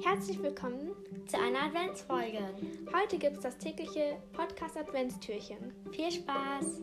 Herzlich willkommen zu einer Adventsfolge. Heute gibt es das tägliche Podcast-Adventstürchen. Viel Spaß!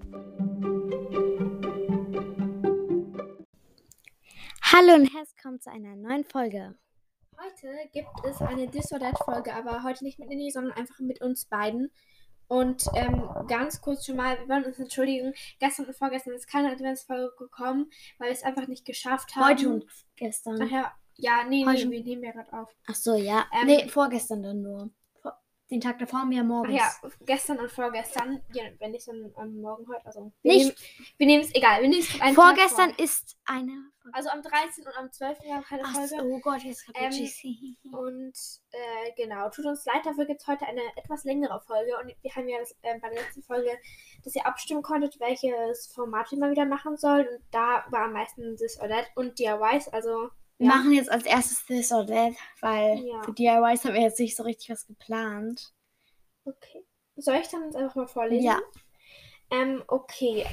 Hallo und herzlich willkommen zu einer neuen Folge. Heute gibt es eine This or That Folge, aber heute nicht mit Nini, sondern einfach mit uns beiden. Und ganz kurz schon mal, wir wollen uns entschuldigen, gestern und vorgestern ist keine Adventsfolge gekommen, weil wir es einfach nicht geschafft haben. Heute und gestern. Ach ja, nee, Heute wir nehmen ja gerade auf. Ach so, ja. Vorgestern dann nur. Den Tag davor haben wir ja morgens. Ach ja, gestern und vorgestern, ja, wenn nicht so am Morgen heute, also Nicht. Wir nehmen es, egal, wir nehmen es einen Vorgestern Tag vor. ist eine Folge. Also am 13. und am 12. war keine Folge. Oh Gott, jetzt Und genau, tut uns leid, dafür gibt es heute eine etwas längere Folge. Und wir haben ja bei der letzten Folge, dass ihr abstimmen konntet, welches Format wir mal wieder machen sollen. Und da war am meisten This or That und DIYs, also... Wir machen jetzt als erstes This or That, weil Ja. für DIYs haben wir jetzt nicht so richtig was geplant. Okay. Soll ich dann jetzt einfach mal vorlesen? Ja. Okay.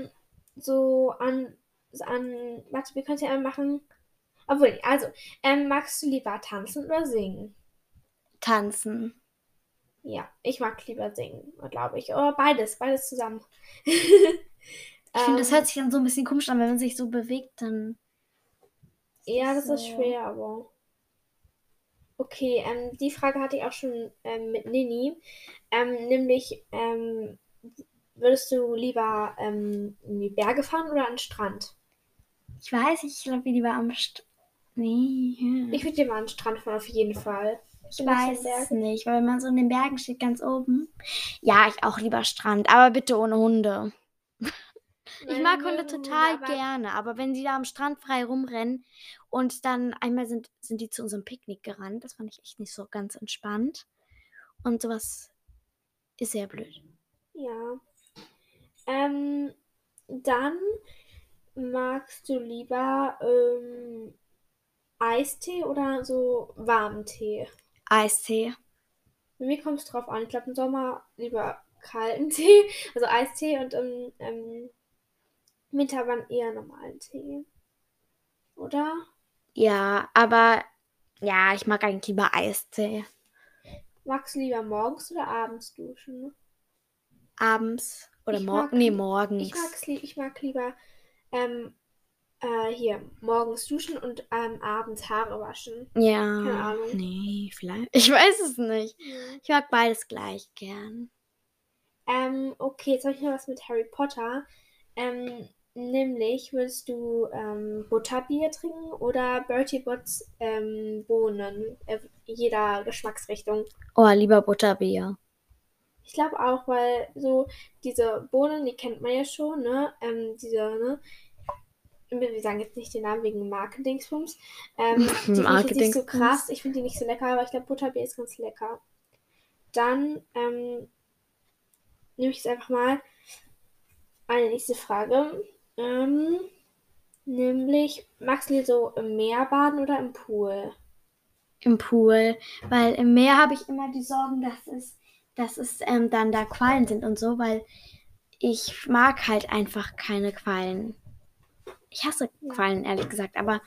Warte, wir können es ja einmal machen. Obwohl, also, magst du lieber tanzen oder singen? Tanzen. Ja, ich mag lieber singen, glaube ich. Oder beides zusammen. Ich finde, das hört sich dann so ein bisschen komisch an, wenn man sich so bewegt, dann... Ja, das ist schwer, aber... Okay, die Frage hatte ich auch schon mit Nini. Nämlich, würdest du lieber in die Berge fahren oder an den Strand? Ich weiß nicht, ich glaube, wie lieber am Nee. Ich würde lieber an den Strand fahren, auf jeden Fall. Ich weiß es nicht, weil wenn man so in den Bergen steht, ganz oben. Ja, ich auch lieber Strand, aber bitte ohne Hunde. Ich mag Hunde total gerne, aber wenn sie da am Strand frei rumrennen und dann einmal sind die zu unserem Picknick gerannt, das fand ich echt nicht so ganz entspannt. Und sowas ist sehr blöd. Ja. Dann magst du lieber Eistee oder so warmen Tee? Eistee. Bei mir kommt es drauf an. Ich glaube im Sommer lieber kalten Tee, also Eistee, und im Winter dann eher normalen Tee. Oder? Ja, aber ja, ich mag eigentlich lieber Eistee. Magst du lieber morgens oder abends duschen? Abends oder morgens? Ich mag lieber morgens duschen und abends Haare waschen. Ja. Keine Ahnung. Nee, vielleicht. Ich weiß es nicht. Ja. Ich mag beides gleich gern. Okay, jetzt habe ich noch was mit Harry Potter. Nämlich, würdest du Butterbier trinken oder Bertie Botts Bohnen? Jeder Geschmacksrichtung. Oh, lieber Butterbier. Ich glaube auch, weil so diese Bohnen, die kennt man ja schon, ne? Wir sagen jetzt nicht den Namen wegen Markendingsbums. Die finde ich jetzt nicht so krass. Ich finde die nicht so lecker, aber ich glaube, Butterbier ist ganz lecker. Dann nehme ich jetzt einfach mal eine nächste Frage. Nämlich, magst du so im Meer baden oder im Pool? Im Pool, weil im Meer habe ich immer die Sorgen, dass es dann da Quallen sind und so, weil ich mag halt einfach keine Quallen. Ich hasse Quallen, ehrlich gesagt, aber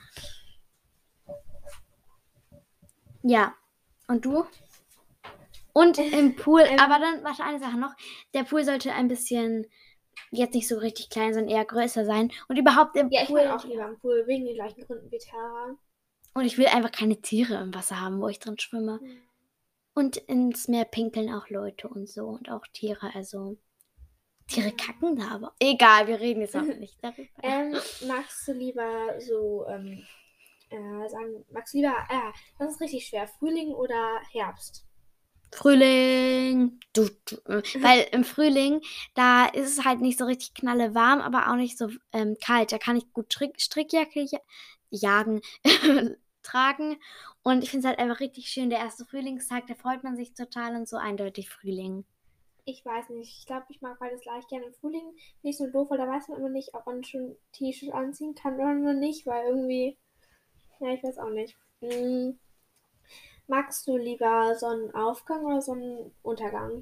ja. Und du? Und im Pool, aber dann, warte, eine Sache noch. Der Pool sollte ein bisschen, jetzt nicht so richtig klein, sondern eher größer sein. Und überhaupt im Pool. Ja, ich mag auch lieber im Pool, wegen den gleichen Gründen wie Tara. Und ich will einfach keine Tiere im Wasser haben, wo ich drin schwimme. Mhm. Und ins Meer pinkeln auch Leute und so und auch Tiere, also Tiere kacken da, aber egal, wir reden jetzt auch nicht darüber. Magst du lieber so, das ist richtig schwer, Frühling oder Herbst? Frühling. Weil im Frühling, da ist es halt nicht so richtig knallewarm, aber auch nicht so kalt. Da kann ich gut Strickjacke tragen. Und ich finde es halt einfach richtig schön. Der erste Frühlingstag, da freut man sich total und so eindeutig Frühling. Ich weiß nicht. Ich glaube, ich mag beides gleich gerne. Im Frühling nicht so doof, weil da weiß man immer nicht, ob man schon T-Shirt anziehen kann oder nur nicht, weil irgendwie, ja, ich weiß auch nicht. Magst du lieber Sonnenaufgang oder Sonnenuntergang?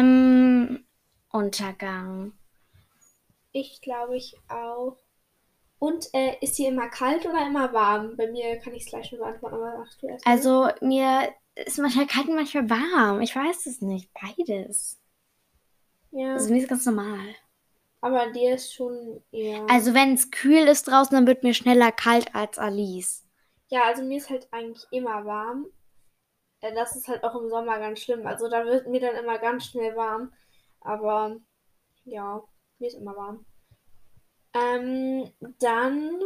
Untergang. Ich glaube, ich auch. Und ist die immer kalt oder immer warm? Bei mir kann ich es gleich schon beantworten, aber sagst du erst mal. Also mir ist manchmal kalt und manchmal warm. Ich weiß es nicht. Beides. Ja, Also mir ist ganz normal. aber dir ist schon eher. Also wenn es kühl ist draußen, dann wird mir schneller kalt als Alice. Ja, also mir ist halt eigentlich immer warm. Das ist halt auch im Sommer ganz schlimm. Also da wird mir dann immer ganz schnell warm. Aber ja, mir ist immer warm. Dann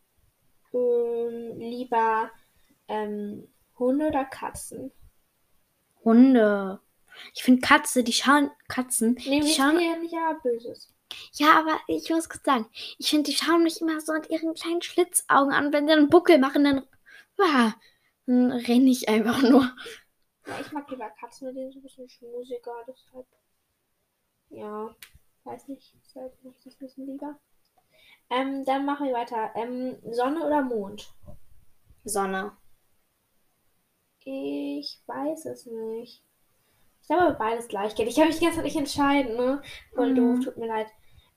lieber Hunde oder Katzen? Hunde. Ich finde Katzen, die schauen Nämlich dir nicht ja Böses. Ja, aber ich muss kurz sagen, ich finde, die schauen mich immer so mit ihren kleinen Schlitzaugen an. Wenn sie einen Buckel machen, dann renne ich einfach nur. Ja, ich mag lieber Katzen, mit denen so ein bisschen schmusiger, deshalb. Ja, weiß nicht, deshalb mag ich das ein bisschen lieber. Dann machen wir weiter. Sonne oder Mond? Sonne. Ich weiß es nicht. Ich glaube, beides gleich geht. Ich kann mich die ganze Zeit nicht entscheiden, ne? Voll doof, tut mir leid.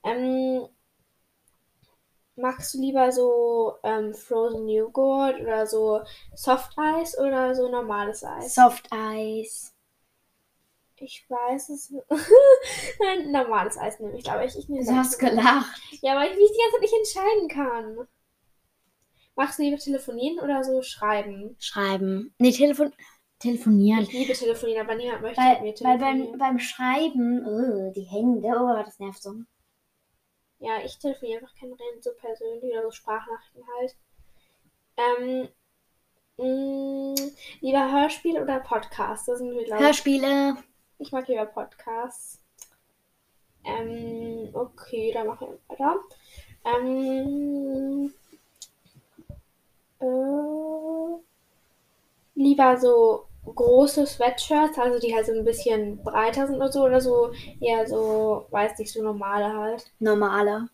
Magst du lieber so Frozen Joghurt oder so Soft Eis oder so normales Eis? Soft Eis. Ich weiß es nicht. Nein, normales Eis nehme ich, glaube ich. Du hast gelacht. Ja, weil ich mich die ganze Zeit nicht entscheiden kann. Magst du lieber telefonieren oder so schreiben? Schreiben. Nee, telefonieren. Ich liebe telefonieren, aber niemand möchte mit mir telefonieren. Weil beim Schreiben, die Hände, das nervt so. Ja, ich telefoniere einfach kein Rennen so persönlich oder so Sprachnachrichten halt. Lieber Hörspiel oder Podcast? Das sind wir, glaube ich. Hörspiele. Ich mag lieber Podcasts. Okay, dann machen wir weiter. Lieber so große Sweatshirts, also die halt so ein bisschen breiter sind oder so eher so, weiß nicht, so normale halt. Normale.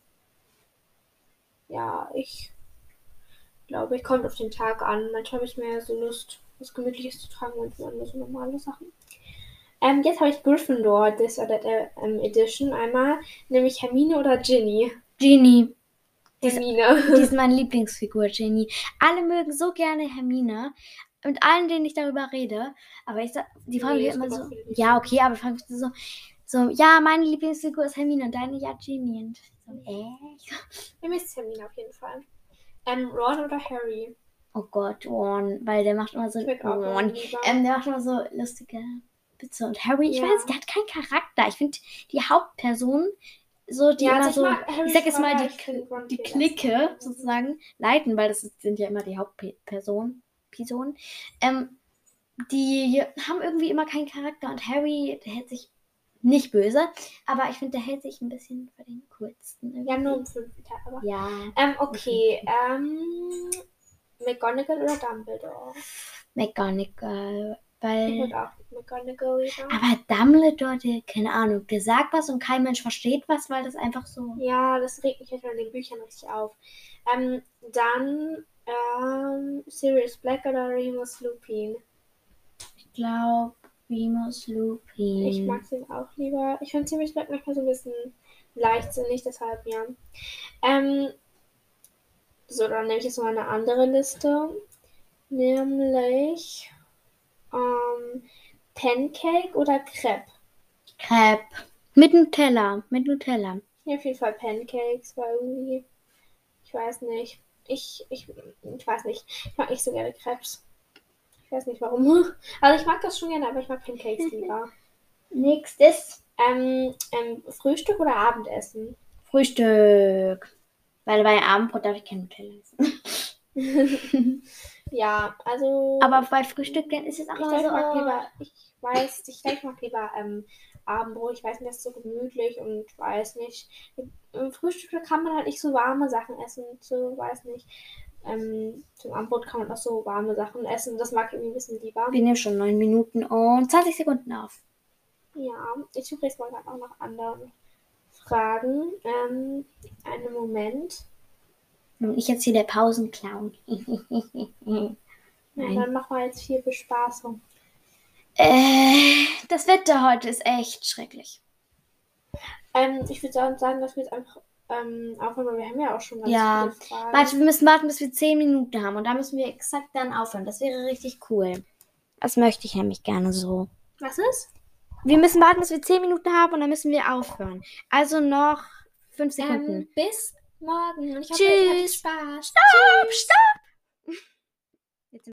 Ja, ich glaube, ich kommt auf den Tag an. Manchmal habe ich mehr so Lust, was Gemütliches zu tragen und nur so normale Sachen. Jetzt habe ich Gryffindor This or That Edition einmal, nämlich Hermine oder Ginny. Ginny. Hermine. Die ist meine Lieblingsfigur, Ginny. Alle mögen so gerne Hermine. Mit allen, denen ich darüber rede. Aber die fragen mich immer so. Ja, okay, aber fragen mich so, ja, meine Lieblingsfigur ist Hermine und deine ja Ginny. Und ich so, echt? Mir ist Hermine auf jeden Fall. Ron oder Harry? Oh Gott, Ron, weil der macht immer so. Ron. Der macht immer so lustige Witze. Und Harry, ich weiß, der hat keinen Charakter. Ich finde die Hauptperson, so die immer so, ich sag jetzt mal, die Clique sozusagen leiten, weil das sind ja immer die Hauptpersonen. Die haben irgendwie immer keinen Charakter und Harry, der hält sich nicht böse, aber ich finde, der hält sich ein bisschen für den coolsten. Irgendwie. Ja, nur um 5 aber. Ja. Okay, McGonagall oder Dumbledore? McGonagall, Ich weil... würde auch McGonagall wieder. Aber Dumbledore, keine Ahnung, der sagt was und kein Mensch versteht was, weil das einfach so... Ja, das regt mich in den Büchern richtig auf. Dann Sirius Black oder Remus Lupin? Ich glaube, Remus Lupin. Ich mag den auch lieber. Ich finde Sirius Black manchmal so ein bisschen leichtsinnig, deshalb ja. So, dann nehme ich jetzt mal eine andere Liste. Nämlich Pancake oder Crepe? Crepe. Mit Nutella. Ja, auf jeden Fall Pancakes, weil irgendwie, ich weiß nicht. Ich weiß nicht. Ich mag nicht so gerne Crepes. Ich weiß nicht warum. Also ich mag das schon gerne, aber ich mag Pancakes lieber. Nächstes. Frühstück oder Abendessen? Frühstück. Weil bei Abendbrot darf ich kein Nutella essen. Ja, also. Aber bei Frühstück ist es auch immer so. Ich mag lieber Abendbrot. Ich weiß nicht, das ist so gemütlich und weiß nicht. Im Frühstück kann man halt nicht so warme Sachen essen. So, weiß nicht. Zum Abendbrot kann man auch so warme Sachen essen. Das mag ich irgendwie ein bisschen lieber. Wir nehmen schon 9 Minuten und 20 Sekunden auf. Ja, ich suche jetzt mal gerade auch noch andere Fragen. Einen Moment. Und ich jetzt hier der Pausenclown. Und dann machen wir jetzt viel Bespaßung. Das Wetter heute ist echt schrecklich. Ich würde sagen, dass wir jetzt einfach aufhören, weil wir haben ja auch schon ganz Ja, viele Fragen. warte, wir müssen warten, bis wir 10 Minuten haben und da müssen wir exakt dann aufhören. Das wäre richtig cool. Das möchte ich nämlich gerne so. Was ist? Wir müssen warten, bis wir 10 Minuten haben und dann müssen wir aufhören. Also noch 5 Sekunden. Bis morgen und ich hoffe, Tschüss. ihr hattet Spaß. Stopp, stopp.